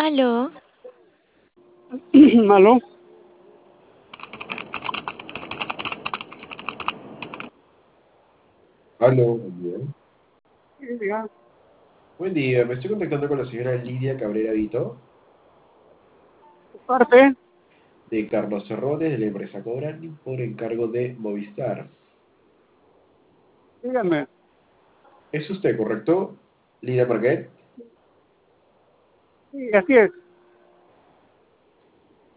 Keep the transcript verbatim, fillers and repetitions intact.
Aló, ¿Aló? Aló, buen día. Sí, diga. Buen día, me estoy contactando con la señora Lidia Cabrera Vito, Parte, de Carlos Cerrones, de la empresa Cobrani, por encargo de Movistar. dígame. ¿Es usted, correcto? Lidia Marquet. Sí, así es.